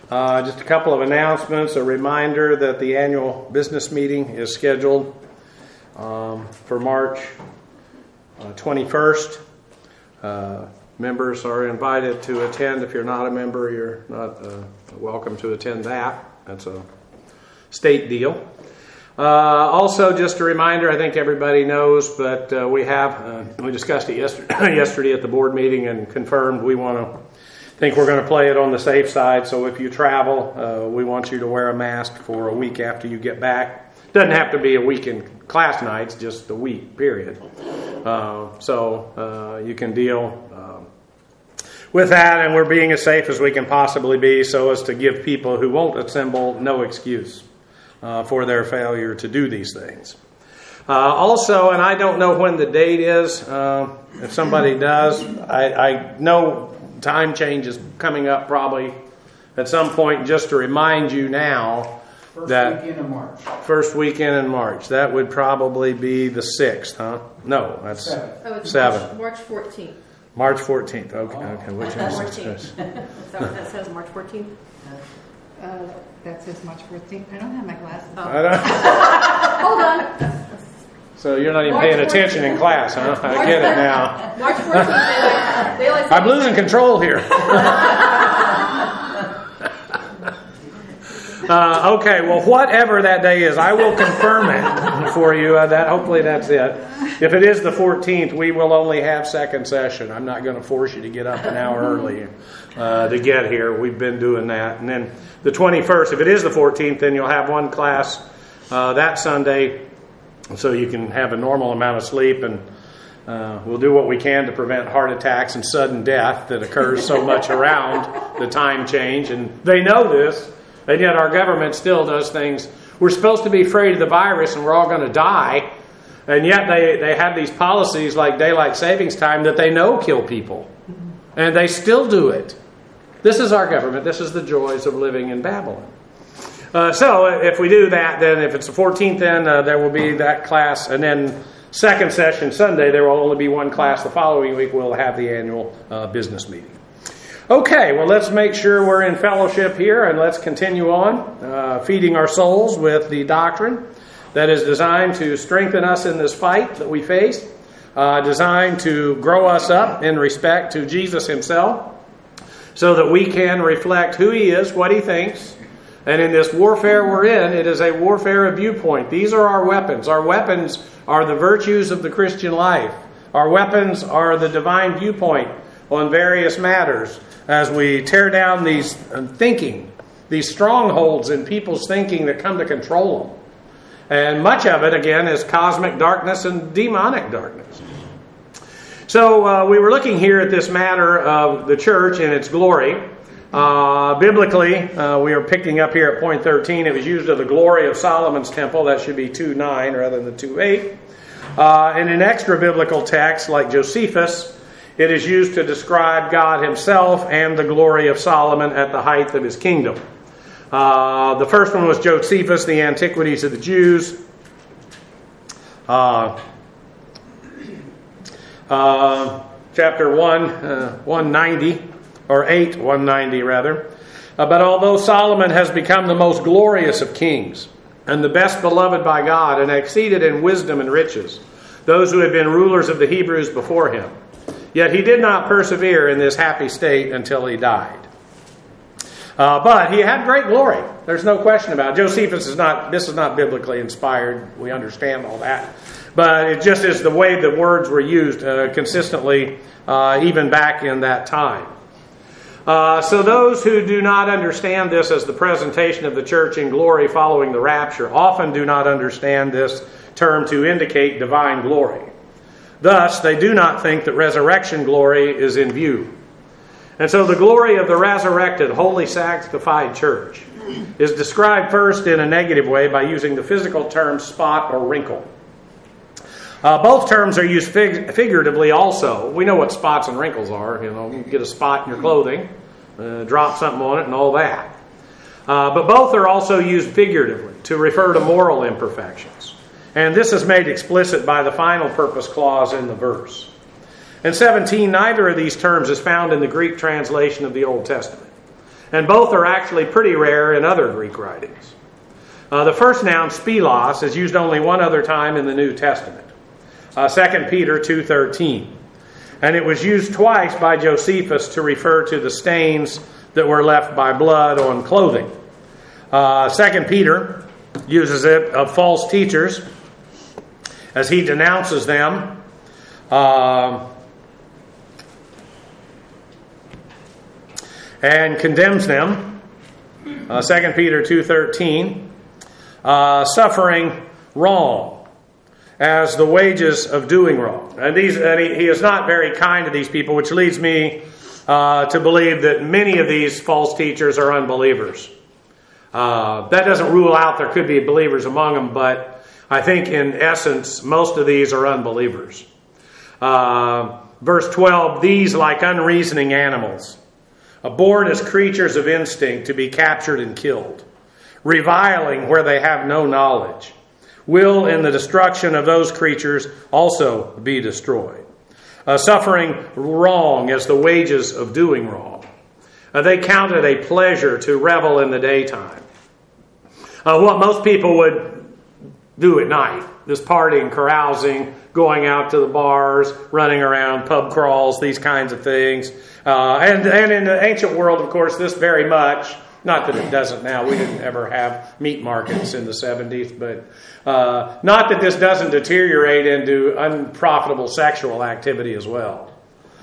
Just a couple of announcements. A reminder that the annual business meeting is scheduled for March 21st. Members are invited to attend. If you're not a member, you're not welcome to attend that. That's a state deal. Also, just a reminder, I think everybody knows, but we discussed it yesterday at the board meeting and confirmed we're going to play it on the safe side. So if you travel, we want you to wear a mask for a week after you get back. Doesn't have to be a week in class nights, just a week, period. So you can deal with that, and we're being as safe as we can possibly be so as to give people who won't assemble no excuse for their failure to do these things. Also, and I don't know when the date is, if somebody does, I know time change is coming up probably at some point. Just to remind you now, First weekend in March. First weekend in March. That would probably be the 6th, huh? No, that's 7th. March 14th. March 14th. Okay. Which one is 14th. Is that what that says, March 14th? That says March 14th. I don't have my glasses. Oh. I don't. Hold on. So you're not even March paying attention in class, huh? I get it now. March 14th. Daylight I'm losing control here. Okay, well, whatever that day is, I will confirm it for you. Hopefully that's it. If it is the 14th, we will only have second session. I'm not going to force you to get up an hour early to get here. We've been doing that. And then the 21st, if it is the 14th, then you'll have one class that Sunday, so you can have a normal amount of sleep, and we'll do what we can to prevent heart attacks and sudden death that occurs so much around the time change. And they know this, and yet our government still does things. We're supposed to be afraid of the virus and we're all going to die, and yet they have these policies like daylight savings time that they know kill people, and they still do it. This is our government. This is the joys of living in Babylon. So if we do that, then if it's the 14th, then there will be that class. And then second session Sunday, there will only be one class. The following week, we'll have the annual business meeting. Okay, well, let's make sure we're in fellowship here, and let's continue on feeding our souls with the doctrine that is designed to strengthen us in this fight that we face, designed to grow us up in respect to Jesus himself, so that we can reflect who he is, what he thinks. And in this warfare we're in, it is a warfare of viewpoint. These are our weapons. Our weapons are the virtues of the Christian life. Our weapons are the divine viewpoint on various matters as we tear down these thinking, these strongholds in people's thinking that come to control them. And much of it, again, is cosmic darkness and demonic darkness. So we were looking here at this matter of the church and its glory. Biblically, we are picking up here at point 13. It was used of the glory of Solomon's temple. That should be 2:9 rather than 2:8. And in extra biblical texts like Josephus, it is used to describe God himself and the glory of Solomon at the height of his kingdom. The first one was Josephus, the Antiquities of the Jews. Chapter 190, or 8, 190 rather. But although Solomon has become the most glorious of kings, and the best beloved by God, and exceeded in wisdom and riches those who had been rulers of the Hebrews before him, yet he did not persevere in this happy state until he died. But he had great glory. There's no question about it. Josephus this is not biblically inspired. We understand all that. But it just is the way the words were used consistently, even back in that time. So those who do not understand this as the presentation of the church in glory following the rapture often do not understand this term to indicate divine glory. Thus, they do not think that resurrection glory is in view. And so the glory of the resurrected, holy, sanctified church is described first in a negative way by using the physical term spot or wrinkle. Both terms are used figuratively also. We know what spots and wrinkles are. You get a spot in your clothing, drop something on it and all that. But both are also used figuratively to refer to moral imperfections. And this is made explicit by the final purpose clause in the verse. In 17, neither of these terms is found in the Greek translation of the Old Testament. And both are actually pretty rare in other Greek writings. The first noun, spilos, is used only one other time in the New Testament. 2 Peter 2:13. And it was used twice by Josephus to refer to the stains that were left by blood on clothing. 2 Peter uses it of false teachers as he denounces them. And condemns them. 2 Peter 2:13. Suffering wrong as the wages of doing wrong. And he is not very kind to these people, which leads me to believe that many of these false teachers are unbelievers. That doesn't rule out there could be believers among them, but I think in essence most of these are unbelievers. Verse 12, these like unreasoning animals, born as creatures of instinct to be captured and killed, reviling where they have no knowledge, will in the destruction of those creatures also be destroyed. Suffering wrong as the wages of doing wrong. They count it a pleasure to revel in the daytime. What most people would do at night, this partying, carousing, going out to the bars, running around, pub crawls, these kinds of things. And in the ancient world, of course, this very much, not that it doesn't now, we didn't ever have meat markets in the 70s, but not that this doesn't deteriorate into unprofitable sexual activity as well.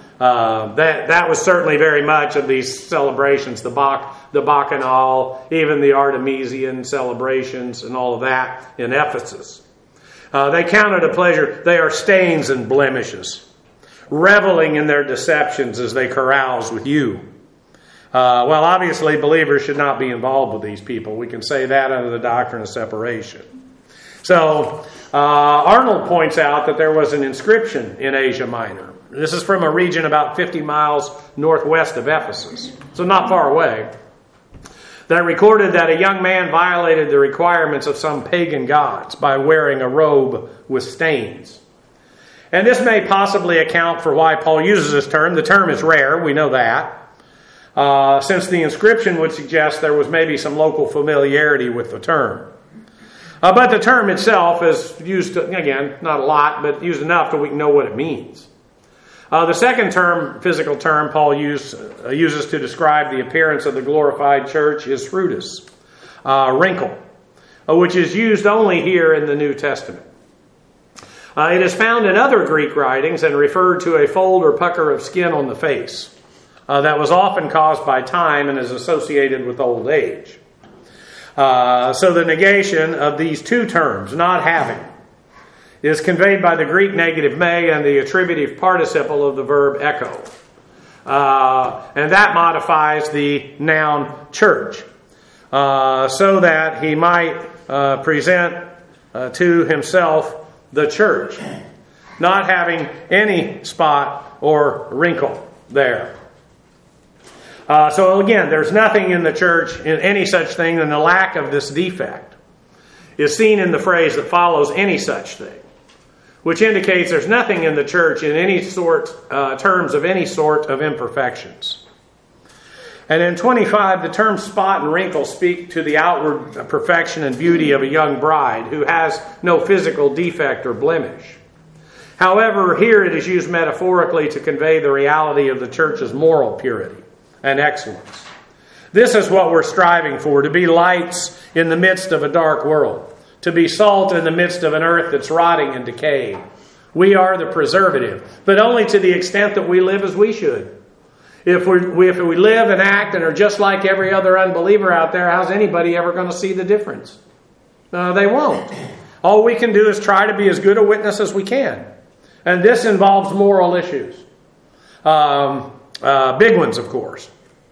That was certainly very much of these celebrations, the Bacchanal, even the Artemisian celebrations and all of that in Ephesus. They count it a pleasure. They are stains and blemishes, reveling in their deceptions as they carouse with you. Well, obviously, believers should not be involved with these people. We can say that under the doctrine of separation. So, Arnold points out that there was an inscription in Asia Minor. This is from a region about 50 miles northwest of Ephesus, so not far away, that recorded that a young man violated the requirements of some pagan gods by wearing a robe with stains. And this may possibly account for why Paul uses this term. The term is rare, we know that, since the inscription would suggest there was maybe some local familiarity with the term. But the term itself is used, again, not a lot, but used enough that we can know what it means. The second term, physical term, Paul uses to describe the appearance of the glorified church is frutus, wrinkle, which is used only here in the New Testament. It is found in other Greek writings and referred to a fold or pucker of skin on the face that was often caused by time and is associated with old age. So the negation of these two terms, not having, is conveyed by the Greek negative me and the attributive participle of the verb echo. And that modifies the noun church, so that he might present to himself the church, not having any spot or wrinkle there. So again, there's nothing in the church, in any such thing, and the lack of this defect is seen in the phrase that follows, any such thing, which indicates there's nothing in the church in any sort, terms of any sort of imperfections. And in 25, the terms spot and wrinkle speak to the outward perfection and beauty of a young bride who has no physical defect or blemish. However, here it is used metaphorically to convey the reality of the church's moral purity and excellence. This is what we're striving for, to be lights in the midst of a dark world, to be salt in the midst of an earth that's rotting and decaying. We are the preservative, but only to the extent that we live as we should. If we live and act and are just like every other unbeliever out there, how's anybody ever going to see the difference? They won't. All we can do is try to be as good a witness as we can. And this involves moral issues. Big ones, of course.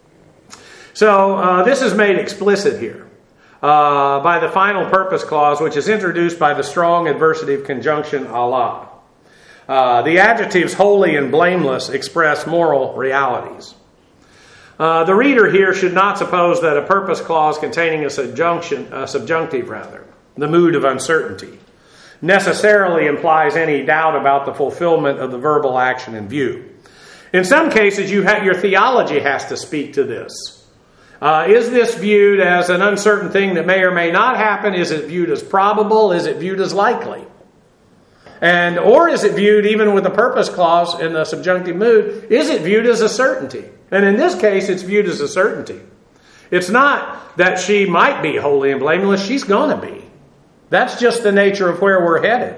So this is made explicit here by the final purpose clause, which is introduced by the strong adversative conjunction Allah. The adjectives holy and blameless express moral realities. The reader here should not suppose that a purpose clause containing a subjunctive, the mood of uncertainty, necessarily implies any doubt about the fulfillment of the verbal action in view. In some cases, your theology has to speak to this. Is this viewed as an uncertain thing that may or may not happen? Is it viewed as probable? Is it viewed as likely? Or is it viewed, even with the purpose clause in the subjunctive mood, is it viewed as a certainty? And in this case, it's viewed as a certainty. It's not that she might be holy and blameless. She's going to be. That's just the nature of where we're headed.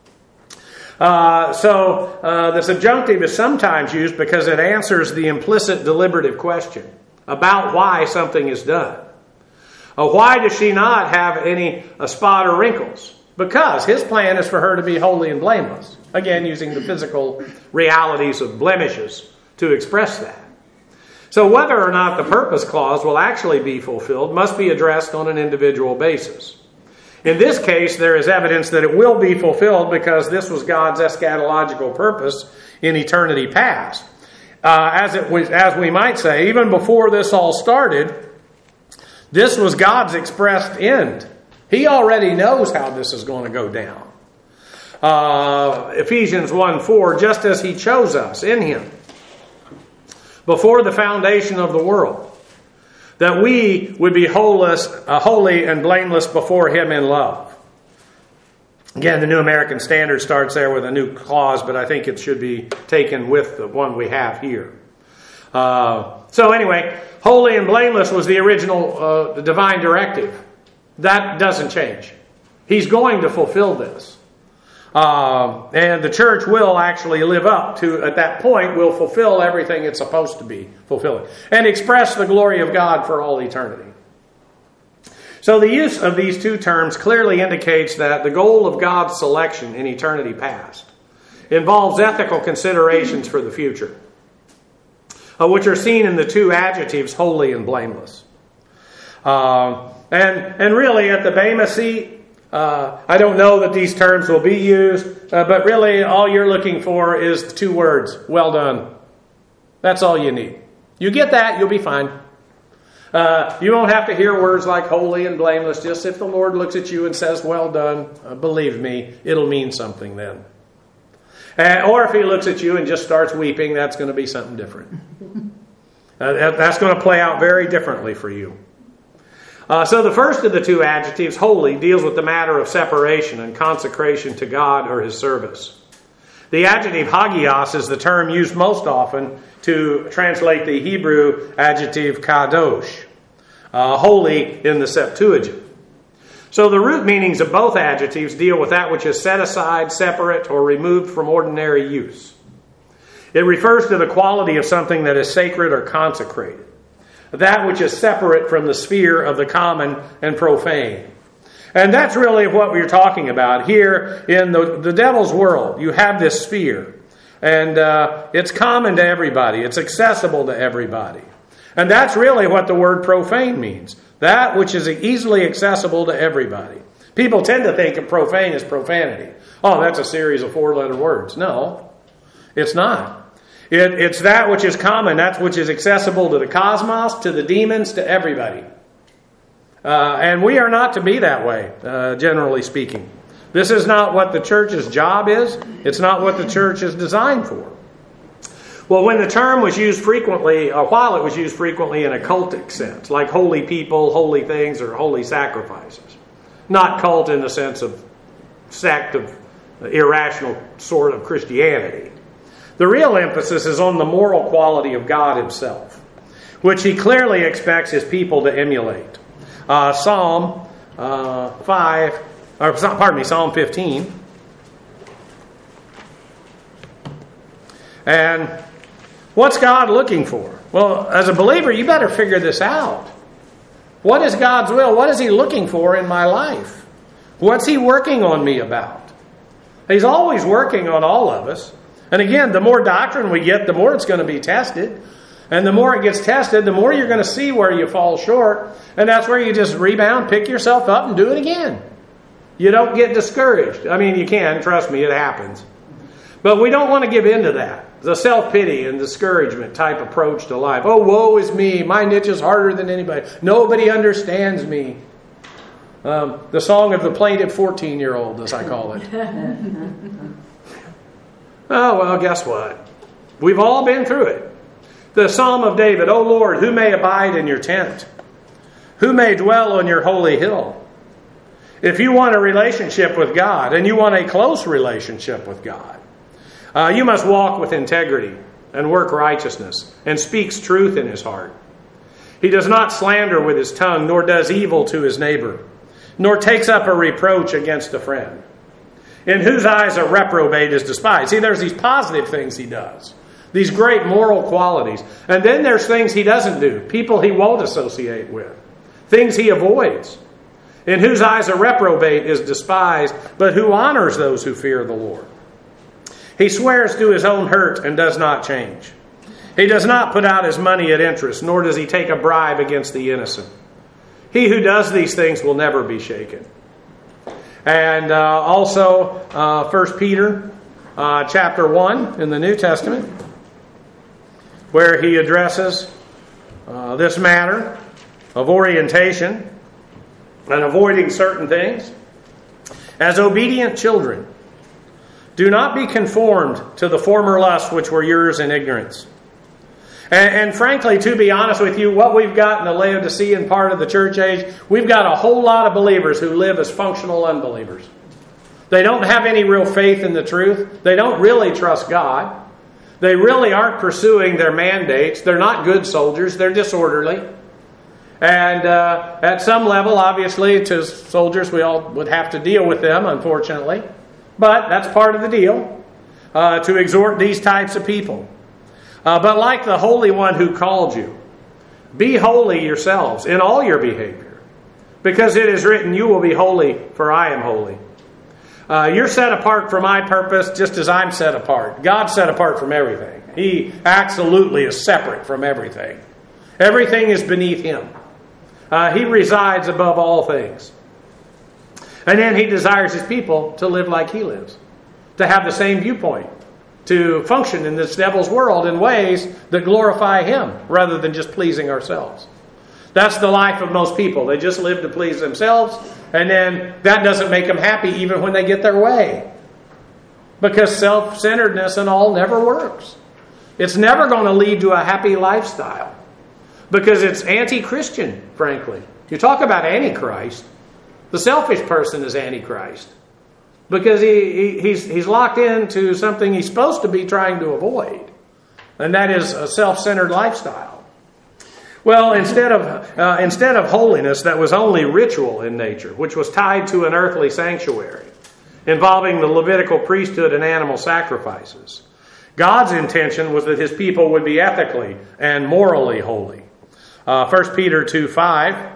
The subjunctive is sometimes used because it answers the implicit deliberative question about why something is done. Why does she not have any spot or wrinkles? Because his plan is for her to be holy and blameless. Again, using the physical realities of blemishes to express that. So whether or not the purpose clause will actually be fulfilled must be addressed on an individual basis. In this case, there is evidence that it will be fulfilled because this was God's eschatological purpose in eternity past. As we might say, even before this all started, this was God's expressed end. He already knows how this is going to go down. Ephesians 1:4, just as He chose us in Him before the foundation of the world, that we would be holy and blameless before Him in love. Again, the New American Standard starts there with a new clause, but I think it should be taken with the one we have here. So anyway, holy and blameless was the original divine directive. That doesn't change. He's going to fulfill this. And the church will actually live up to, at that point, will fulfill everything it's supposed to be fulfilling. And express the glory of God for all eternity. So the use of these two terms clearly indicates that the goal of God's selection in eternity past involves ethical considerations for the future, which are seen in the two adjectives, holy and blameless. And really, at the Bema seat, I don't know that these terms will be used, but really all you're looking for is the two words, well done. That's all you need. You get that, you'll be fine. You won't have to hear words like holy and blameless. Just if the Lord looks at you and says, well done, believe me, it'll mean something then. Or if He looks at you and just starts weeping, that's going to be something different. That's going to play out very differently for you. So the first of the two adjectives, holy, deals with the matter of separation and consecration to God or His service. The adjective hagios is the term used most often to translate the Hebrew adjective kadosh, holy in the Septuagint. So the root meanings of both adjectives deal with that which is set aside, separate, or removed from ordinary use. It refers to the quality of something that is sacred or consecrated, that which is separate from the sphere of the common and profane. And that's really what we're talking about here in the devil's world. You have this sphere, and it's common to everybody. It's accessible to everybody. And that's really what the word profane means. That which is easily accessible to everybody. People tend to think of profane as profanity. Oh, that's a series of 4-letter words. No, it's not. It's that which is common, that which is accessible to the cosmos, to the demons, to everybody. And we are not to be that way, generally speaking. This is not what the church's job is. It's not what the church is designed for. Well, when the term was used frequently, or while it was used frequently in a cultic sense, like holy people, holy things, or holy sacrifices. Not cult in the sense of sect of irrational sort of Christianity. The real emphasis is on the moral quality of God Himself, which He clearly expects His people to emulate. Psalm 15. And what's God looking for? Well, as a believer, you better figure this out. What is God's will? What is He looking for in my life? What's He working on me about? He's always working on all of us. And again, the more doctrine we get, the more it's going to be tested. And the more it gets tested, the more you're going to see where you fall short. And that's where you just rebound, pick yourself up, and do it again. You don't get discouraged. I mean, you can. Trust me, it happens. But we don't want to give in to that. The self-pity and discouragement type approach to life. Oh, woe is me. My niche is harder than anybody. Nobody understands me. The song of the plaintive 14-year-old, as I call it. Oh, well, guess what? We've all been through it. The Psalm of David, O Lord, who may abide in your tent? Who may dwell on your holy hill? If you want a relationship with God, and you want a close relationship with God, you must walk with integrity and work righteousness and speaks truth in his heart. He does not slander with his tongue, nor does evil to his neighbor, nor takes up a reproach against a friend. In whose eyes a reprobate is despised. See, there's these positive things he does. These great moral qualities. And then there's things he doesn't do. People he won't associate with. Things he avoids. In whose eyes a reprobate is despised, but who honors those who fear the Lord. He swears to his own hurt and does not change. He does not put out his money at interest, nor does he take a bribe against the innocent. He who does these things will never be shaken. And also 1 Peter chapter 1 in the New Testament, where he addresses this matter of orientation and avoiding certain things. As obedient children, do not be conformed to the former lusts which were yours in ignorance. And frankly, to be honest with you, what we've got in the Laodicean part of the church age, we've got a whole lot of believers who live as functional unbelievers. They don't have any real faith in the truth. They don't really trust God. They really aren't pursuing their mandates. They're not good soldiers. They're disorderly. And at some level, obviously, to soldiers, we all would have to deal with them, unfortunately. But that's part of the deal, to exhort these types of people. But like the Holy One who called you, be holy yourselves in all your behavior. Because it is written, you will be holy, for I am holy. You're set apart for my purpose, just as I'm set apart. God's set apart from everything. He absolutely is separate from everything. Everything is beneath him. He resides above all things. And then he desires his people to live like he lives. To have the same viewpoint. To function in this devil's world in ways that glorify him rather than just pleasing ourselves. That's the life of most people. They just live to please themselves, and then that doesn't make them happy even when they get their way. Because self-centeredness and all never works. It's never going to lead to a happy lifestyle. Because it's anti-Christian, frankly. You talk about Antichrist. The selfish person is Antichrist. Because he's locked into something he's supposed to be trying to avoid. And that is a self-centered lifestyle. Well, instead of holiness that was only ritual in nature, which was tied to an earthly sanctuary, involving the Levitical priesthood and animal sacrifices, God's intention was that his people would be ethically and morally holy. 1 Peter 2:5.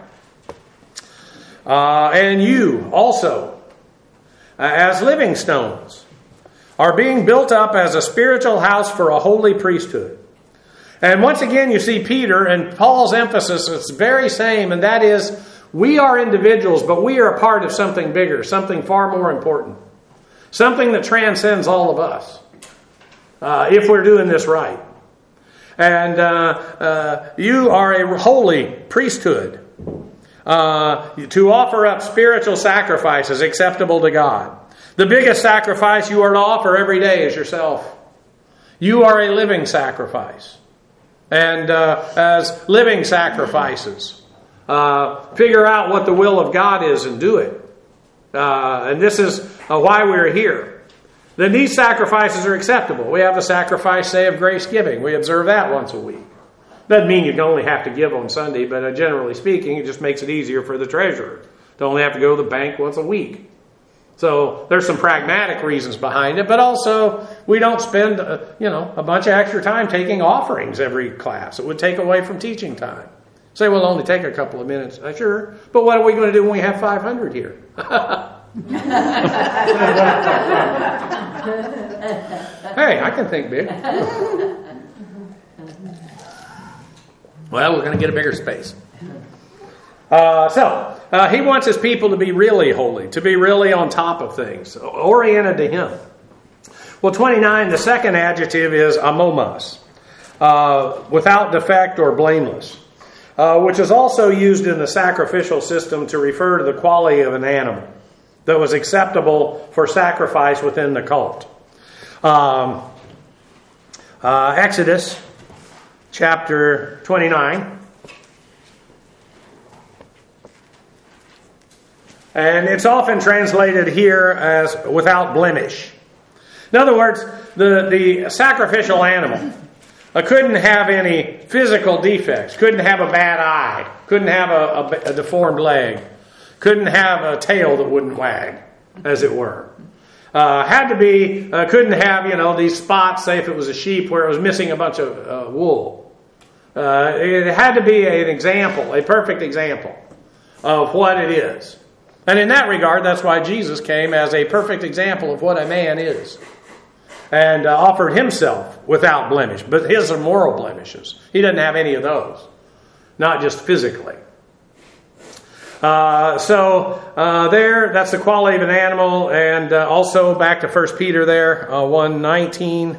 And you also, as living stones, are being built up as a spiritual house for a holy priesthood. And once again, you see Peter and Paul's emphasis is the very same, and that is, we are individuals, but we are a part of something bigger, something far more important. Something that transcends all of us, if we're doing this right. And you are a holy priesthood to offer up spiritual sacrifices acceptable to God. The biggest sacrifice you are to offer every day is yourself. You are a living sacrifice. And as living sacrifices, figure out what the will of God is and do it. And this is why we're here. Then these sacrifices are acceptable. We have a sacrifice, say, of grace giving. We observe that once a week. Doesn't mean you only have to give on Sunday, but generally speaking, it just makes it easier for the treasurer to only have to go to the bank once a week. So there's some pragmatic reasons behind it, but also we don't spend a bunch of extra time taking offerings every class. It would take away from teaching time. Say we'll only take a couple of minutes. Sure, but what are we going to do when we have 500 here? Hey, I can think big. Well, we're going to get a bigger space. So he wants his people to be really holy, to be really on top of things, oriented to him. Well, 29, the second adjective is amomos, without defect or blameless, which is also used in the sacrificial system to refer to the quality of an animal that was acceptable for sacrifice within the cult. Exodus chapter 29. And it's often translated here as without blemish. In other words, the sacrificial animal couldn't have any physical defects, couldn't have a bad eye, couldn't have a deformed leg, couldn't have a tail that wouldn't wag, as it were. Had to be, couldn't have, these spots, say if it was a sheep where it was missing a bunch of wool. It had to be an example, a perfect example of what it is. And in that regard, that's why Jesus came as a perfect example of what a man is. And offered himself without blemish. But his are moral blemishes. He doesn't have any of those. Not just physically. There, that's the quality of an animal. And also back to 1 Peter there, 1:19.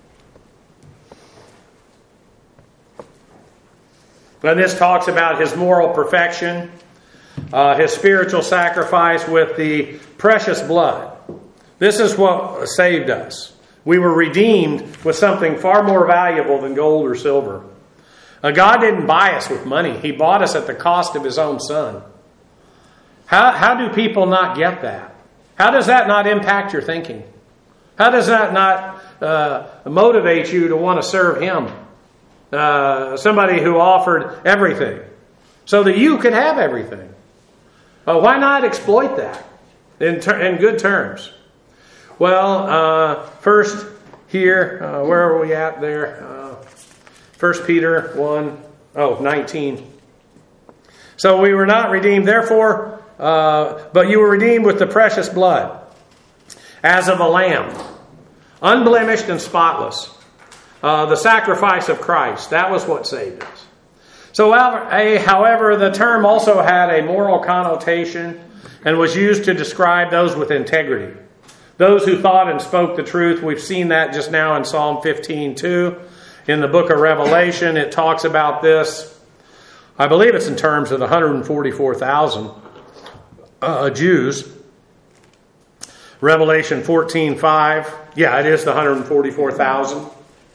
And this talks about his moral perfection. His spiritual sacrifice with the precious blood. This is what saved us. We were redeemed with something far more valuable than gold or silver. God didn't buy us with money. He bought us at the cost of His own Son. How do people not get that? How does that not impact your thinking? How does that not motivate you to want to serve Him? Somebody who offered everything so that you could have everything. Why not exploit that in good terms? Well, first here, where are we at there? 1 Peter 1:19. So we were not redeemed, therefore, but you were redeemed with the precious blood, as of a lamb, unblemished and spotless. The sacrifice of Christ, that was what saved us. So, however, the term also had a moral connotation and was used to describe those with integrity. Those who thought and spoke the truth. We've seen that just now in Psalm 15:2. In the book of Revelation, it talks about this. I believe it's in terms of the 144,000 Jews. Revelation 14:5. Yeah, it is the 144,000.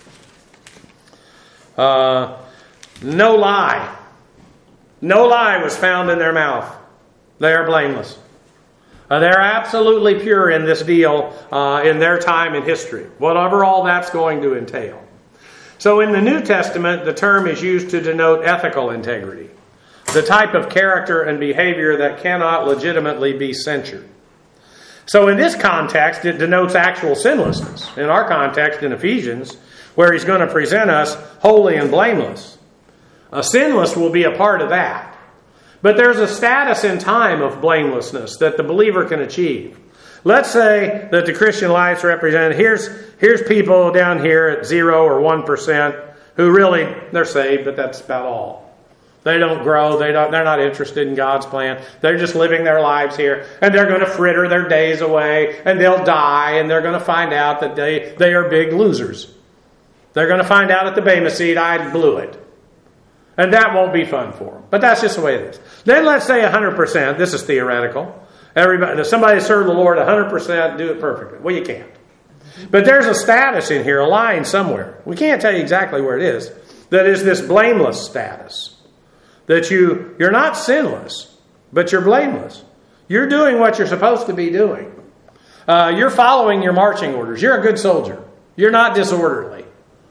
No lie. No lie was found in their mouth. They are blameless. They're absolutely pure in this deal in their time in history, whatever all that's going to entail. So in the New Testament, the term is used to denote ethical integrity, the type of character and behavior that cannot legitimately be censured. So in this context, it denotes actual sinlessness. In our context, in Ephesians, where he's going to present us holy and blameless. Sinless will be a part of that. But there's a status in time of blamelessness that the believer can achieve. Let's say that the Christian life's represented. Here's people down here at 0 or 1% who really, they're saved, but that's about all. They don't grow. They're not interested in God's plan. They're just living their lives here. And they're going to fritter their days away. And they'll die. And they're going to find out that they are big losers. They're going to find out at the Bema seat, I blew it. And that won't be fun for them. But that's just the way it is. Then let's say 100%. This is theoretical. Somebody serve the Lord 100%, do it perfectly. Well, you can't. But there's a status in here, a line somewhere. We can't tell you exactly where it is. That is this blameless status. That you're not sinless, but you're blameless. You're doing what you're supposed to be doing. You're following your marching orders. You're a good soldier. You're not disorderly.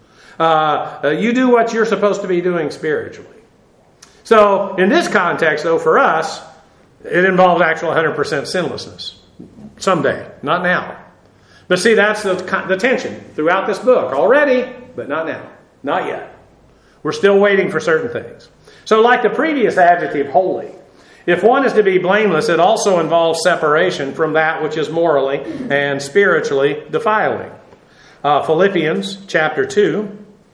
You do what you're supposed to be doing spiritually. So, in this context, though, for us, it involves actual 100% sinlessness. Someday, not now. But see, that's the tension throughout this book. Already, but not now. Not yet. We're still waiting for certain things. So, like the previous adjective, holy, if one is to be blameless, it also involves separation from that which is morally and spiritually defiling. Philippians chapter 2.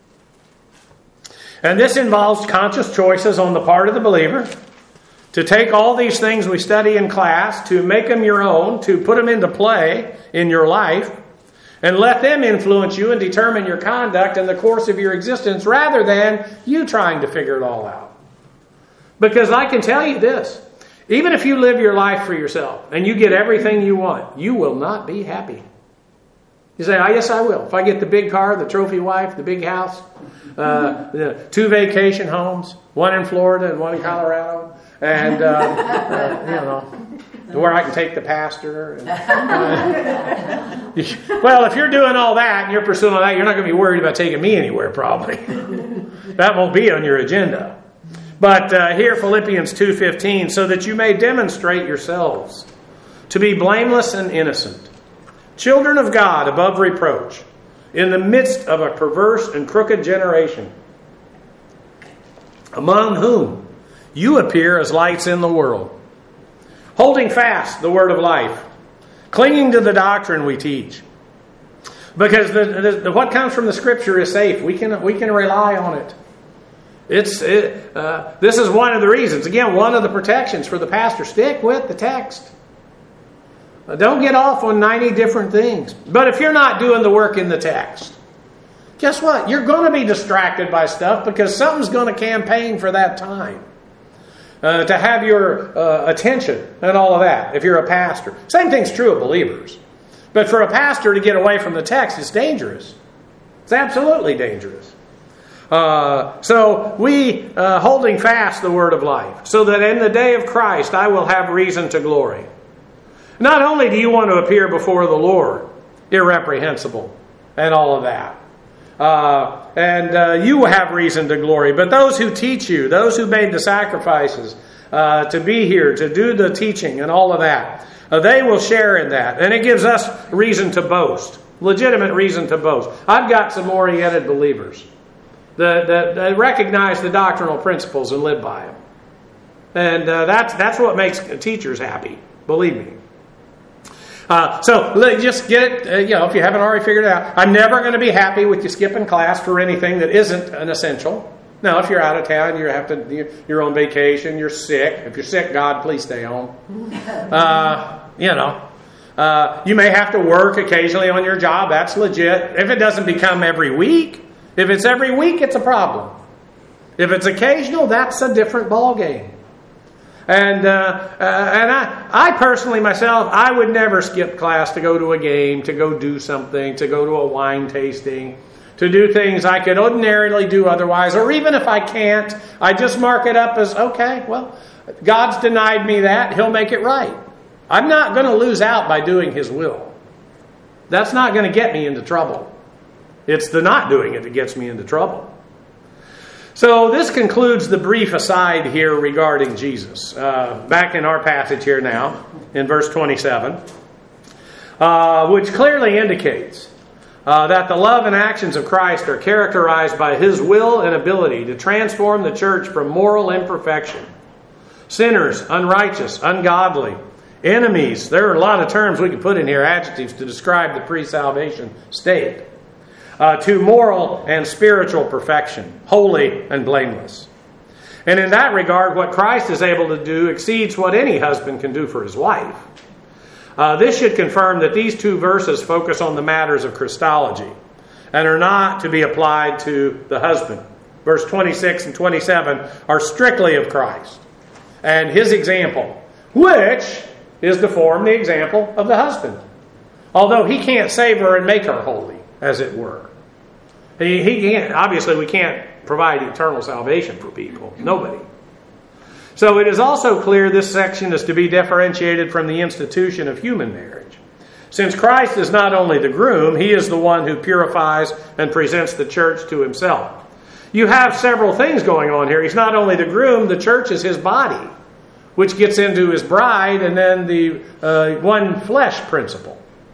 And this involves conscious choices on the part of the believer to take all these things we study in class, to make them your own, to put them into play in your life, and let them influence you and determine your conduct and the course of your existence rather than you trying to figure it all out. Because I can tell you this, even if you live your life for yourself and you get everything you want, you will not be happy. You say, oh, yes, I will. If I get the big car, the trophy wife, the big house, the 2 vacation homes, one in Florida and one in Colorado, and, where I can take the pastor. Well, if you're doing all that and you're pursuing all that, you're not going to be worried about taking me anywhere, probably. That won't be on your agenda. But here, Philippians 2:15, so that you may demonstrate yourselves to be blameless and innocent, children of God above reproach, in the midst of a perverse and crooked generation, among whom you appear as lights in the world, holding fast the word of life, clinging to the doctrine we teach. Because what comes from the Scripture is safe. We can rely on it. This is one of the reasons. Again, one of the protections for the pastor. Stick with the text. Don't get off on 90 different things. But if you're not doing the work in the text, guess what? You're going to be distracted by stuff because something's going to campaign for that time. To have your attention and all of that, if you're a pastor. Same thing's true of believers. But for a pastor to get away from the text, it's dangerous. It's absolutely dangerous. So we, holding fast the word of life, so that in the day of Christ I will have reason to glory. Not only do you want to appear before the Lord, irreprehensible, and all of that, and you have reason to glory, but those who teach you, those who made the sacrifices to be here, to do the teaching and all of that, they will share in that. And it gives us reason to boast, legitimate reason to boast. I've got some oriented believers that recognize the doctrinal principles and live by them. And that's what makes teachers happy, believe me. So just get it, if you haven't already figured it out. I'm never going to be happy with you skipping class for anything that isn't an essential. Now, if you're out of town, you're on vacation, you're sick. If you're sick, God, please stay home. You may have to work occasionally on your job. That's legit. If it doesn't become every week, if it's every week, it's a problem. If it's occasional, that's a different ballgame. And I personally, myself, I would never skip class to go to a game, to go do something, to go to a wine tasting, to do things I could ordinarily do otherwise. Or even if I can't, I just mark it up as, okay, well, God's denied me that. He'll make it right. I'm not going to lose out by doing His will. That's not going to get me into trouble. It's the not doing it that gets me into trouble. So this concludes the brief aside here regarding Jesus. Back in our passage here now, in verse 27, which clearly indicates that the love and actions of Christ are characterized by His will and ability to transform the church from moral imperfection, sinners, unrighteous, ungodly, enemies. There are a lot of terms we could put in here, adjectives, to describe the pre-salvation state. To moral and spiritual perfection, holy and blameless. And in that regard, what Christ is able to do exceeds what any husband can do for his wife. This should confirm that these two verses focus on the matters of Christology and are not to be applied to the husband. Verse 26 and 27 are strictly of Christ and His example, which is to form the example of the husband. Although He can't save her and make her holy, as it were. He can't. Obviously, we can't provide eternal salvation for people. Nobody. So it is also clear this section is to be differentiated from the institution of human marriage. Since Christ is not only the groom, He is the one who purifies and presents the church to Himself. You have several things going on here. He's not only the groom, the church is His body, which gets into His bride, and then the one flesh principle.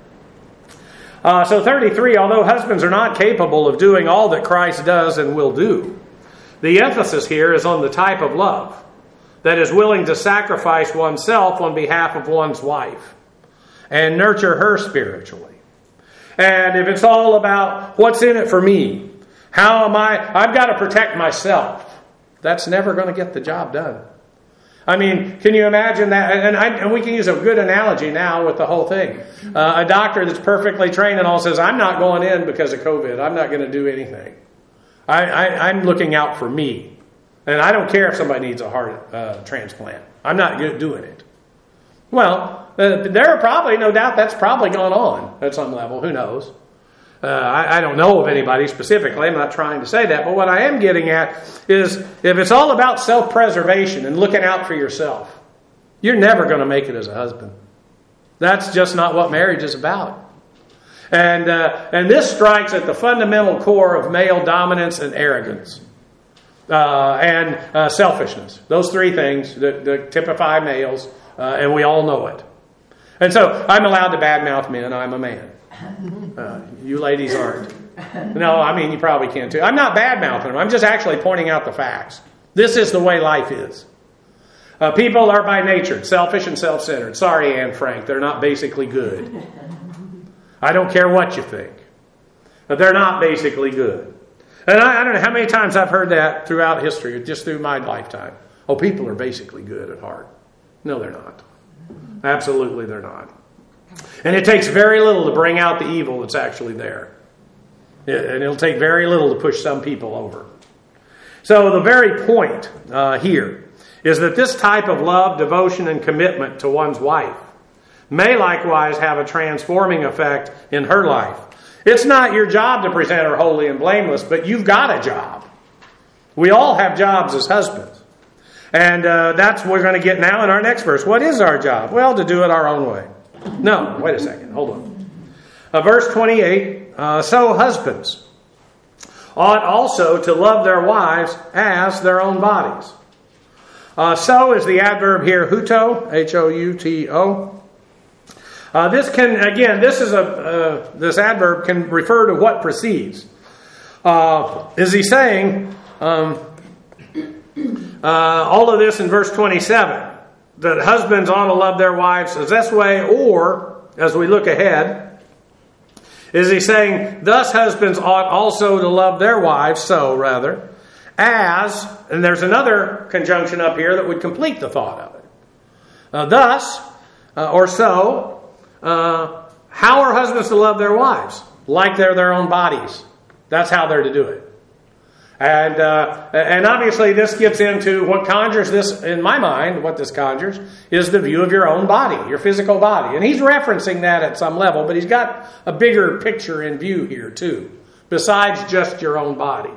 So 33, although husbands are not capable of doing all that Christ does and will do, the emphasis here is on the type of love that is willing to sacrifice oneself on behalf of one's wife and nurture her spiritually. And if it's all about what's in it for me, how am I've got to protect myself, that's never going to get the job done. I mean, can you imagine that? And we can use a good analogy now with the whole thing. A doctor that's perfectly trained and all says, I'm not going in because of COVID. I'm not going to do anything. I'm looking out for me. And I don't care if somebody needs a heart transplant. I'm not doing it. Well, there are probably, no doubt, that's probably gone on at some level. Who knows? I don't know of anybody specifically. I'm not trying to say that. But what I am getting at is if it's all about self-preservation and looking out for yourself, you're never going to make it as a husband. That's just not what marriage is about. And this strikes at the fundamental core of male dominance and arrogance and selfishness. Those three things that typify males, and we all know it. And so I'm allowed to badmouth men. I'm a man. You ladies aren't. No, I mean, you probably can too. I'm not badmouthing them. I'm just actually pointing out the facts. This is the way life is. People are by nature selfish and self-centered. Sorry, Anne Frank, they're not basically good. I don't care what you think. But they're not basically good. And I don't know how many times I've heard that throughout history, just through my lifetime. Oh, people are basically good at heart. No, they're not. Absolutely, they're not. And it takes very little to bring out the evil that's actually there. And it'll take very little to push some people over. So the very point here is that this type of love, devotion, and commitment to one's wife may likewise have a transforming effect in her life. It's not your job to present her holy and blameless, but you've got a job. We all have jobs as husbands. And that's what we're going to get now in our next verse. What is our job? Well, to do it our own way. No, wait a second. Hold on. Verse 28, so husbands ought also to love their wives as their own bodies. So is the adverb here, huto, H-O-U-T-O. This adverb can refer to what precedes. Is he saying all of this in verse 27? That husbands ought to love their wives as this way, or, as we look ahead, is he saying, thus husbands ought also to love their wives, as, and there's another conjunction up here that would complete the thought of it. Thus, or so, how are husbands to love their wives? Like they're their own bodies. That's how they're to do it. And obviously this gets into what conjures this, in my mind, what this conjures is the view of your own body, your physical body. And he's referencing that at some level, but he's got a bigger picture in view here too, besides just your own body.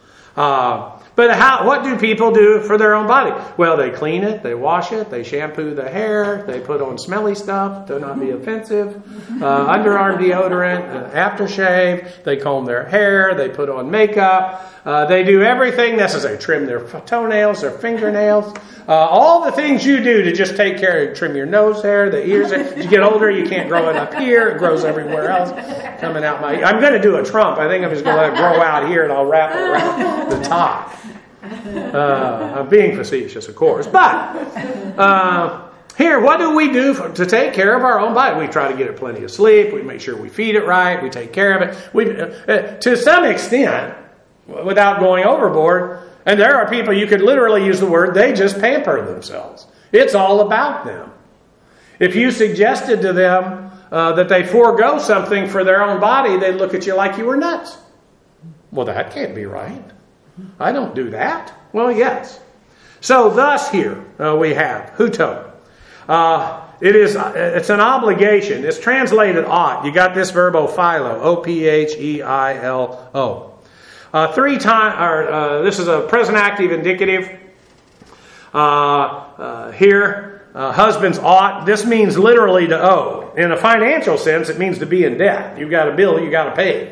But what do people do for their own body? Well, they clean it, they wash it, they shampoo the hair, they put on smelly stuff to not be offensive, underarm deodorant, aftershave, they comb their hair, they put on makeup, they do everything necessary, trim their toenails, their fingernails, all the things you do to just take care of, trim your nose hair, the ears. As you get older, you can't grow it up here, it grows everywhere else, coming out I'm going to do a Trump. I think I'm just going to let it grow out here and I'll wrap it around the top. I'm being facetious, of course. But here, what do we do to take care of our own body? We try to get it plenty of sleep. We make sure we feed it right. We take care of it. To some extent, without going overboard, and there are people, you could literally use the word, they just pamper themselves. It's all about them. If you suggested to them that they forego something for their own body, they'd look at you like you were nuts. Well, that can't be right. I don't do that. Well, yes. So thus here we have huto. It's an obligation. It's translated ought. You got this verb ophilo, O-P-H-E-I-L-O. Three times. This is a present active indicative. Here, husbands ought. This means literally to owe. In a financial sense, it means to be in debt. You've got a bill, you've got to pay.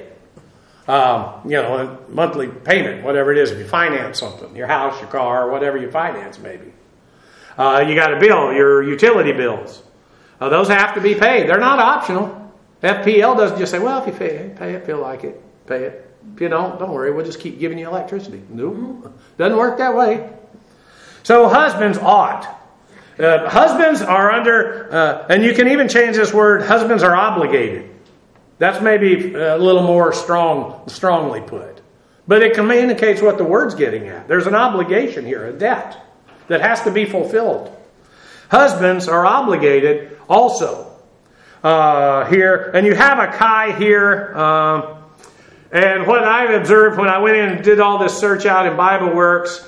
A monthly payment, whatever it is, if you finance something, your house, your car, whatever you finance maybe. You got a bill, your utility bills. Those have to be paid. They're not optional. FPL doesn't just say, well, if you pay it, feel like it, pay it. If you don't worry, we'll just keep giving you electricity. No, doesn't work that way. So husbands ought. Husbands are under, and you can even change this word, husbands are obligated. That's maybe a little more strongly put. But it communicates what the word's getting at. There's an obligation here, a debt, that has to be fulfilled. Husbands are obligated also here. And you have a Kai here. And what I've observed when I went in and did all this search out in BibleWorks,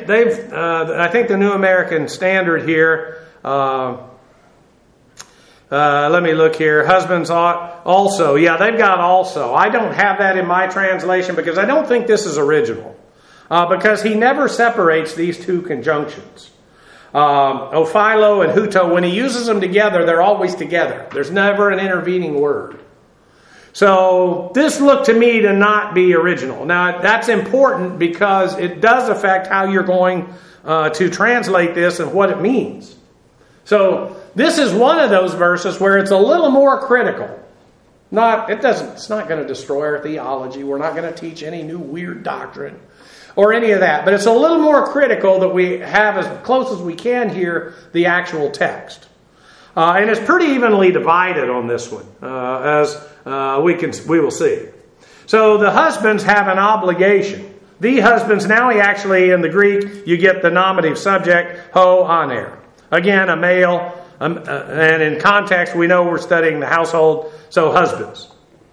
I think the New American Standard here, Let me look here. Husbands ought also. Yeah, they've got also. I don't have that in my translation because I don't think this is original. Because he never separates these two conjunctions. Ophilo and huto, when he uses them together, they're always together. There's never an intervening word. So this looked to me to not be original. Now that's important because it does affect how you're going to translate this and what it means. So this is one of those verses where it's a little more critical. It's not going to destroy our theology. We're not going to teach any new weird doctrine or any of that. But it's a little more critical that we have as close as we can here the actual text. And it's pretty evenly divided on this one, as we will see. So the husbands have an obligation. The husbands, now he actually, in the Greek, you get the nominative subject, ho aner. Again, a male, and in context, we know we're studying the household, so husbands.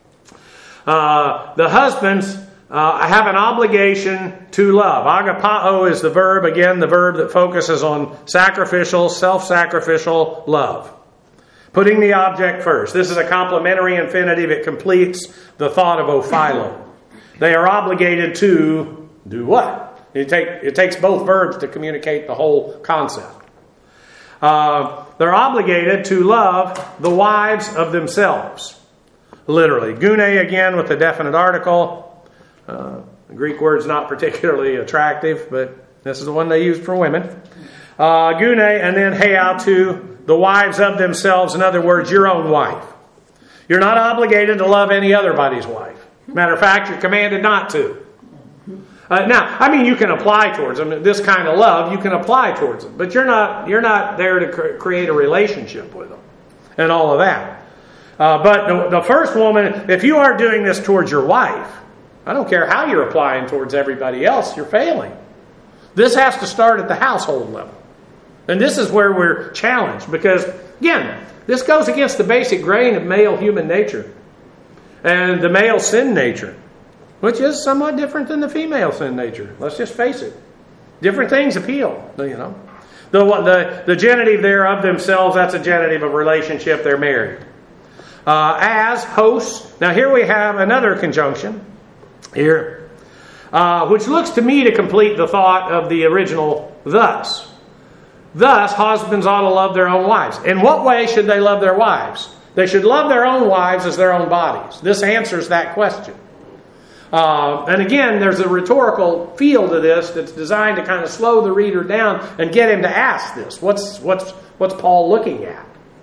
The husbands have an obligation to love. Agapao is the verb, again, the verb that focuses on sacrificial, self-sacrificial love. Putting the object first. This is a complementary infinitive. It completes the thought of ophilo. They are obligated to do what? It takes both verbs to communicate the whole concept. They're obligated to love the wives of themselves. Literally. Gune, again, with the definite article. The Greek word's not particularly attractive, but this is the one they used for women. Gune, and then heiautu, the wives of themselves. In other words, your own wife. You're not obligated to love any other body's wife. Matter of fact, you're commanded not to. You can apply towards them. This kind of love, you can apply towards them. But you're not there to create a relationship with them and all of that. But the first woman, if you are doing this towards your wife, I don't care how you're applying towards everybody else, you're failing. This has to start at the household level. And this is where we're challenged. Because, again, this goes against the basic grain of male human nature. And the male sin nature. Which is somewhat different than the female sin nature. Let's just face it. Different things appeal, The genitive there of themselves, that's a genitive of relationship. They're married. As hosts. Now here we have another conjunction. Here. Which looks to me to complete the thought of the original thus. Thus, husbands ought to love their own wives. In what way should they love their wives? They should love their own wives as their own bodies. This answers that question. And again, there's a rhetorical feel to this that's designed to kind of slow the reader down and get him to ask this. What's Paul looking at?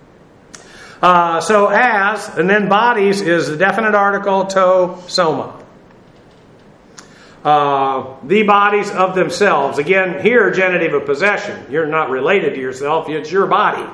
So as, and then bodies is the definite article to soma. The bodies of themselves. Again, here, genitive of possession. You're not related to yourself. It's your body.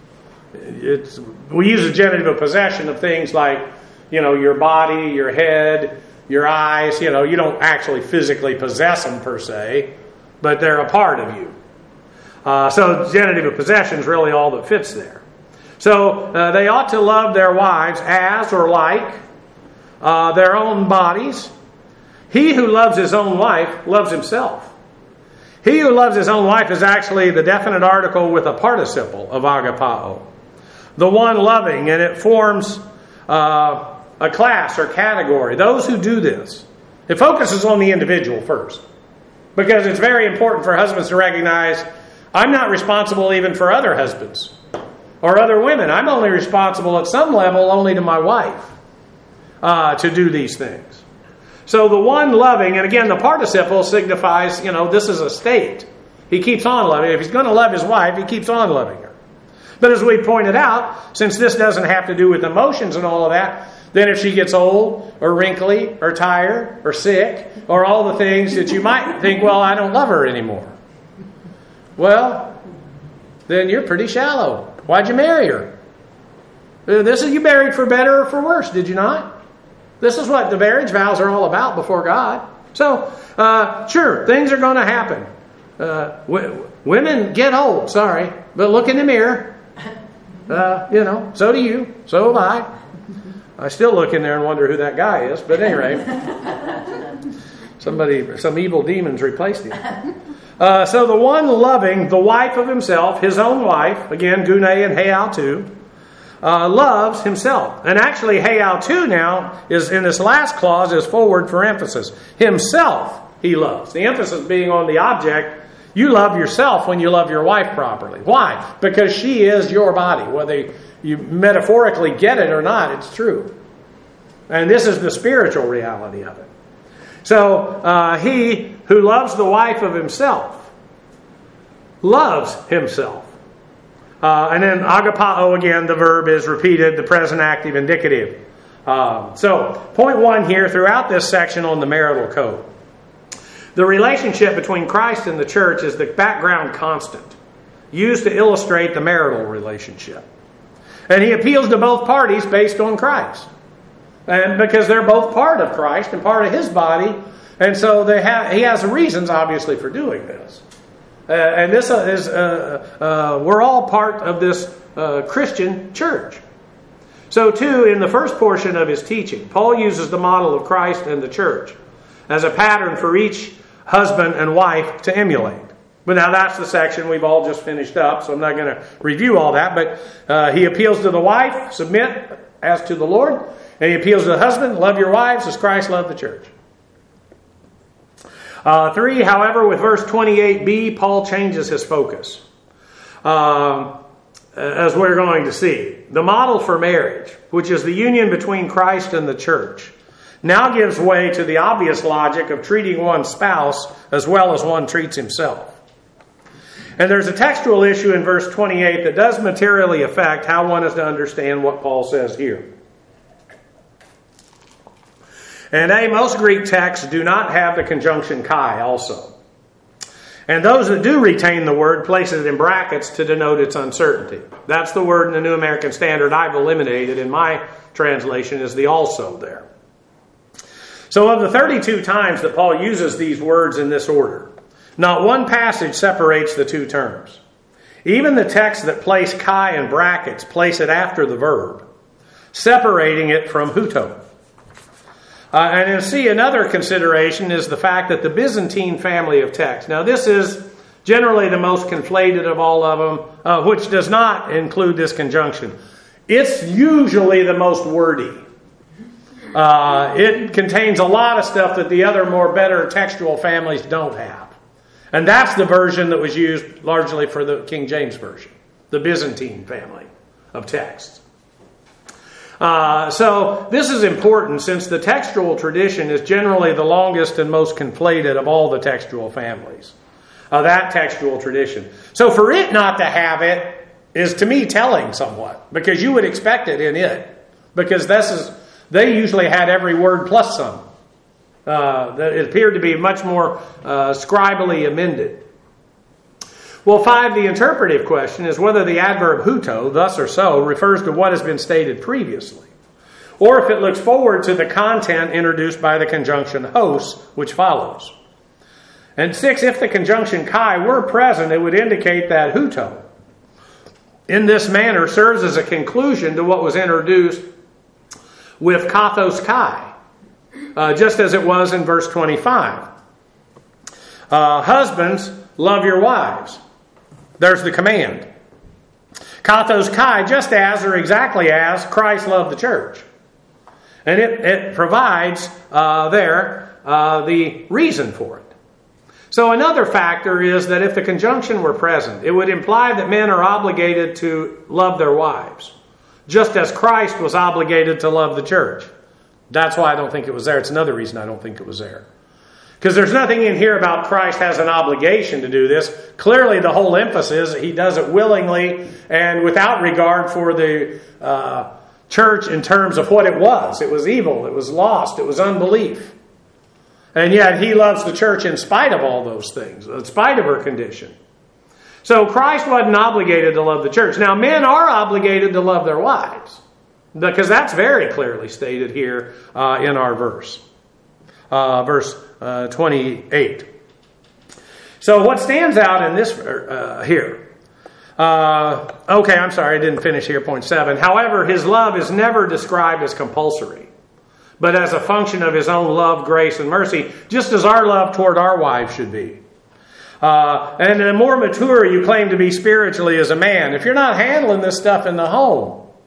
We use a genitive of possession of things like, your body, your head, your eyes. You don't actually physically possess them per se, but they're a part of you. So genitive of possession is really all that fits there. So they ought to love their wives as or like their own bodies. He who loves his own wife loves himself. He who loves his own wife is actually the definite article with a participle of agapao. The one loving, and it forms a class or category. Those who do this. It focuses on the individual first. Because it's very important for husbands to recognize, I'm not responsible even for other husbands or other women. I'm only responsible at some level only to my wife to do these things. So the one loving, and again the participle signifies, this is a state. He keeps on loving. If he's going to love his wife, he keeps on loving her. But as we pointed out, since this doesn't have to do with emotions and all of that, then if she gets old or wrinkly or tired or sick or all the things that you might think, well, I don't love her anymore. Well, then you're pretty shallow. Why'd you marry her? You married for better or for worse, did you not? This is what the marriage vows are all about before God. So, sure, things are going to happen. Women get old, sorry. But look in the mirror. So do you. So have I. I still look in there and wonder who that guy is. But anyway, some evil demons replaced him. So the one loving the wife of himself, his own wife, again, gune and heiautu, loves himself. And actually, Heautou now is in this last clause is forward for emphasis. Himself he loves. The emphasis being on the object. You love yourself when you love your wife properly. Why? Because she is your body. Whether you metaphorically get it or not, it's true. And this is the spiritual reality of it. So he who loves the wife of himself loves himself. And then agapao, again, the verb is repeated, the present active indicative. So, point one here throughout this section on the marital code. The relationship between Christ and the church is the background constant used to illustrate the marital relationship. And he appeals to both parties based on Christ. And because they're both part of Christ and part of his body. And so he has reasons, obviously, for doing this. And this is, we're all part of this Christian church. So too, in the first portion of his teaching, Paul uses the model of Christ and the church as a pattern for each husband and wife to emulate. But now that's the section we've all just finished up, so I'm not going to review all that. But he appeals to the wife, submit as to the Lord. And he appeals to the husband, love your wives as Christ loved the church. 3, however, with verse 28b, Paul changes his focus. As we're going to see. The model for marriage, which is the union between Christ and the church, now gives way to the obvious logic of treating one's spouse as well as one treats himself. And there's a textual issue in verse 28 that does materially affect how one is to understand what Paul says here. And most Greek texts do not have the conjunction kai also. And those that do retain the word place it in brackets to denote its uncertainty. That's the word in the New American Standard I've eliminated in my translation is the also there. So of the 32 times that Paul uses these words in this order, not one passage separates the two terms. Even the texts that place kai in brackets place it after the verb, separating it from huto. And you'll see another consideration is the fact that the Byzantine family of texts. Now this is generally the most conflated of all of them, which does not include this conjunction. It's usually the most wordy. It contains a lot of stuff that the other more better textual families don't have. And that's the version that was used largely for the King James Version, the Byzantine family of texts. So this is important since the textual tradition is generally the longest and most conflated of all the textual families. That textual tradition. So for it not to have it is to me telling somewhat. Because you would expect it in it. Because they usually had every word plus some. It appeared to be much more scribally amended. Well, 5, the interpretive question is whether the adverb huto, thus or so, refers to what has been stated previously, or if it looks forward to the content introduced by the conjunction hos, which follows. And 6, if the conjunction kai were present, it would indicate that huto, in this manner, serves as a conclusion to what was introduced with kathos kai, just as it was in verse 25. Husbands, love your wives. There's the command. Kathos kai, just as or exactly as Christ loved the church. And it provides the reason for it. So another factor is that if the conjunction were present, it would imply that men are obligated to love their wives, just as Christ was obligated to love the church. That's why I don't think it was there. It's another reason I don't think it was there. Because there's nothing in here about Christ has an obligation to do this. Clearly the whole emphasis, he does it willingly and without regard for the church in terms of what it was. It was evil, it was lost, it was unbelief. And yet he loves the church in spite of all those things, in spite of her condition. So Christ wasn't obligated to love the church. Now men are obligated to love their wives, because that's very clearly stated here in our verse. Verse 28. So what stands out in this here? Okay, I'm sorry, I didn't finish here. Point 7. However, his love is never described as compulsory, but as a function of his own love, grace, and mercy, just as our love toward our wives should be. And the more mature you claim to be spiritually as a man, if you're not handling this stuff in the home,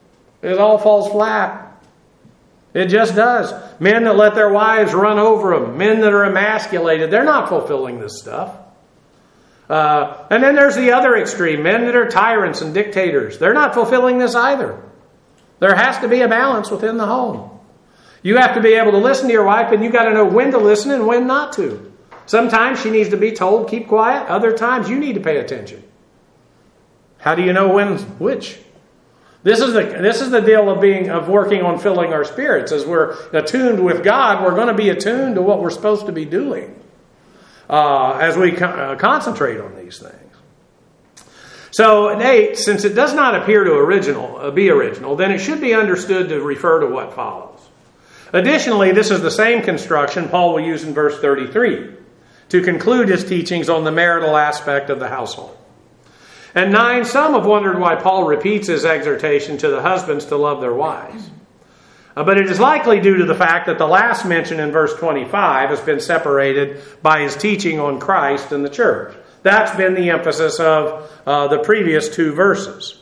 It all falls flat. It just does. Men that let their wives run over them, men that are emasculated, they're not fulfilling this stuff. And then there's the other extreme, men that are tyrants and dictators. They're not fulfilling this either. There has to be a balance within the home. You have to be able to listen to your wife, and you got to know when to listen and when not to. Sometimes she needs to be told, keep quiet. Other times you need to pay attention. How do you know when's which? This is the deal of working on filling our spirits. As we're attuned with God, we're going to be attuned to what we're supposed to be doing as we concentrate on these things. So, in 8, since it does not appear to be original, then it should be understood to refer to what follows. Additionally, this is the same construction Paul will use in verse 33 to conclude his teachings on the marital aspect of the household. And 9, some have wondered why Paul repeats his exhortation to the husbands to love their wives. But it is likely due to the fact that the last mention in verse 25 has been separated by his teaching on Christ and the church. That's been the emphasis of the previous 2 verses.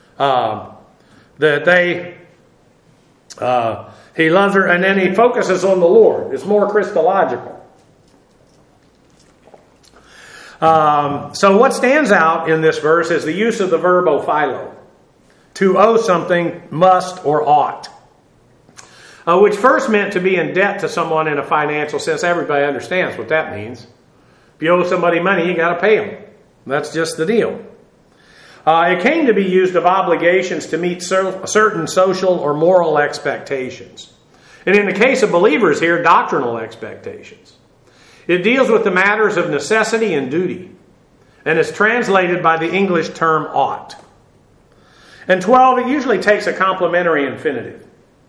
He loves her, and then he focuses on the Lord. It's more Christological. So what stands out in this verse is the use of the verb ophilo. To owe something, must or ought. Which first meant to be in debt to someone in a financial sense. Everybody understands what that means. If you owe somebody money, you got to pay them. That's just the deal. It came to be used of obligations to meet certain social or moral expectations. And in the case of believers here, doctrinal expectations. It deals with the matters of necessity and duty, and is translated by the English term ought. And 12, it usually takes a complementary infinitive,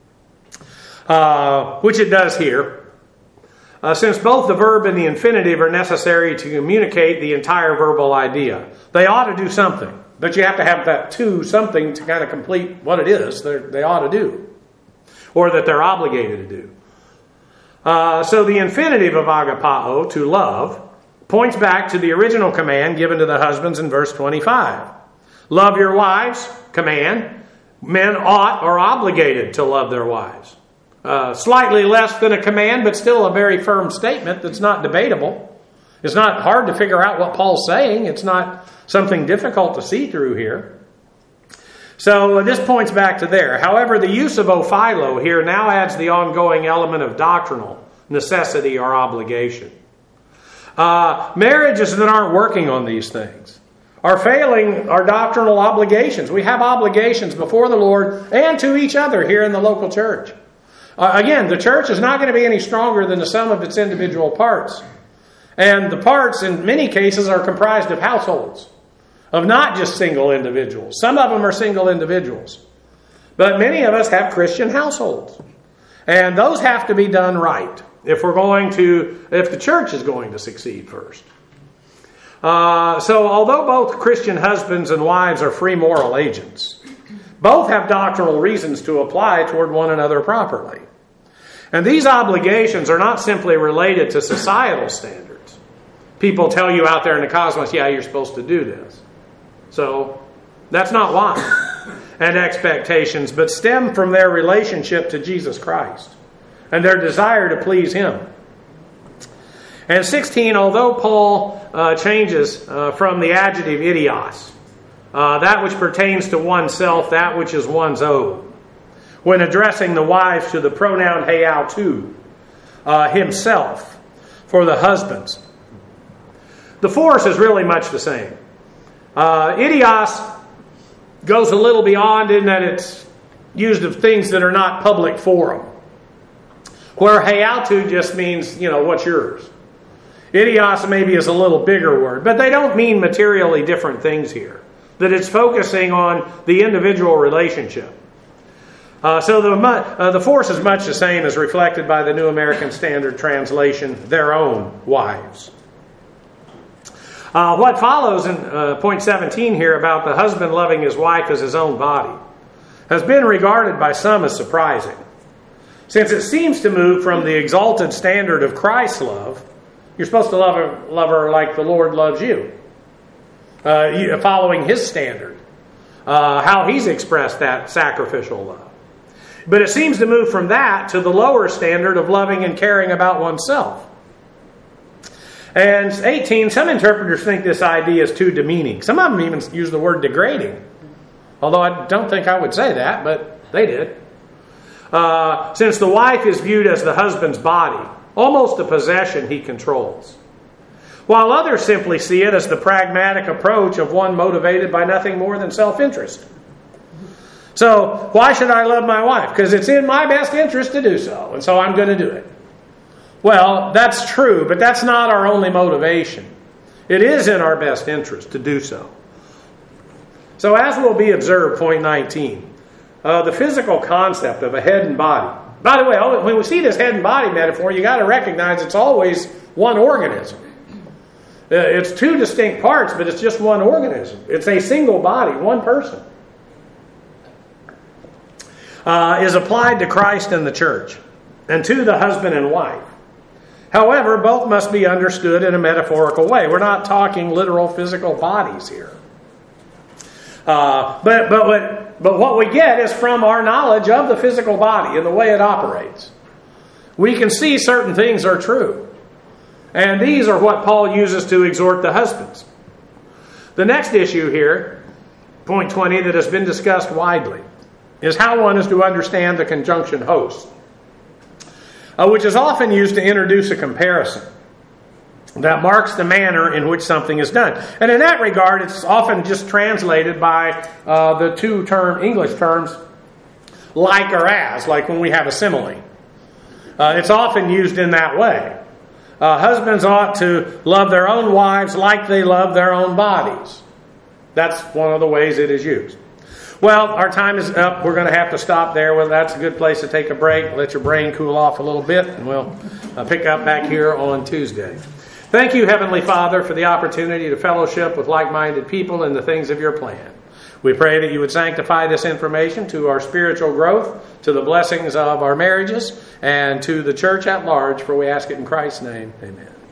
which it does here, since both the verb and the infinitive are necessary to communicate the entire verbal idea. They ought to do something, but you have to have that to something to kind of complete what it is they ought to do, or that they're obligated to do. So the infinitive of agapao, to love, points back to the original command given to the husbands in verse 25. Love your wives, command. Men ought or obligated to love their wives. Slightly less than a command, but still a very firm statement that's not debatable. It's not hard to figure out what Paul's saying. It's not something difficult to see through here. So this points back to there. However, the use of ophilo here now adds the ongoing element of doctrinal necessity or obligation. Marriages that aren't working on these things are failing our doctrinal obligations. We have obligations before the Lord and to each other here in the local church. Again, the church is not going to be any stronger than the sum of its individual parts. And the parts, in many cases, are comprised of households, of not just single individuals. Some of them are single individuals. But many of us have Christian households. And those have to be done right if the church is going to succeed first. So although both Christian husbands and wives are free moral agents, both have doctrinal reasons to apply toward one another properly. And these obligations are not simply related to societal standards. People tell you out there in the cosmos, yeah, you're supposed to do this. So that's not why. And expectations, but stem from their relationship to Jesus Christ and their desire to please Him. And 16, although Paul changes from the adjective idios, that which pertains to oneself, that which is one's own, when addressing the wives to the pronoun heiautu, himself, for the husbands. The force is really much the same. Idios goes a little beyond in that it's used of things that are not public forum. Where heiautu just means, what's yours. Idios maybe is a little bigger word, but they don't mean materially different things here. That it's focusing on the individual relationship. So the force is much the same as reflected by the New American Standard Translation, their own wives. What follows in point 17 here about the husband loving his wife as his own body has been regarded by some as surprising, since it seems to move from the exalted standard of Christ's love. You're supposed to love her like the Lord loves you, following His standard, how he's expressed that sacrificial love. But it seems to move from that to the lower standard of loving and caring about oneself. And 18, some interpreters think this idea is too demeaning. Some of them even use the word degrading. Although I don't think I would say that, but they did. Since the wife is viewed as the husband's body, almost a possession he controls. While others simply see it as the pragmatic approach of one motivated by nothing more than self-interest. So, why should I love my wife? Because it's in my best interest to do so, and so I'm going to do it. Well, that's true, but that's not our only motivation. It is in our best interest to do so. So, as will be observed, point 19, the physical concept of a head and body. By the way, when we see this head and body metaphor, you got to recognize it's always one organism. It's two distinct parts, but it's just one organism. It's a single body, one person. Is applied to Christ and the church, and to the husband and wife. However, both must be understood in a metaphorical way. We're not talking literal physical bodies here. But what we get is from our knowledge of the physical body and the way it operates. We can see certain things are true. And these are what Paul uses to exhort the husbands. The next issue here, point 20, that has been discussed widely, is how one is to understand the conjunction host, which is often used to introduce a comparison that marks the manner in which something is done. And in that regard, it's often just translated by the two English terms, like or as, like when we have a simile. It's often used in that way. Husbands ought to love their own wives like they love their own bodies. That's one of the ways it is used. Well, our time is up. We're going to have to stop there. Well, that's a good place to take a break. Let your brain cool off a little bit, and we'll pick up back here on Tuesday. Thank you, Heavenly Father, for the opportunity to fellowship with like-minded people in the things of your plan. We pray that you would sanctify this information to our spiritual growth, to the blessings of our marriages, and to the church at large, for we ask it in Christ's name. Amen.